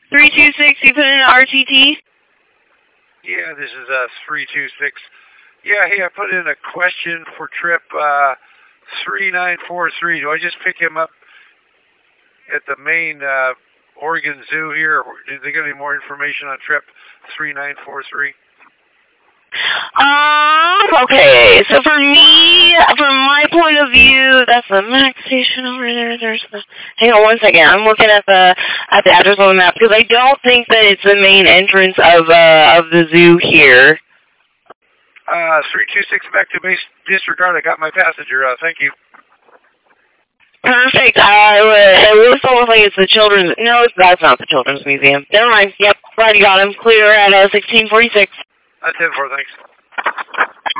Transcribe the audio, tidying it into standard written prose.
326, you put in RTT? Yeah, this is 326. Yeah, hey, I put in a question for trip 3943. Do I just pick him up at the main Oregon Zoo here? Or is there going to be more information on trip 3943? Okay, so for me, from my point of view, that's the MAX station over there. There's the, hang on one second, I'm looking at the address on the map, because I don't think that it's the main entrance of the zoo here. 326 back to base, disregard, I got my passenger, thank you. Perfect, it looks almost like it's the children's, no, that's not the children's museum. Never mind, yep, glad you got him, clear at 1646. 10-4, thanks.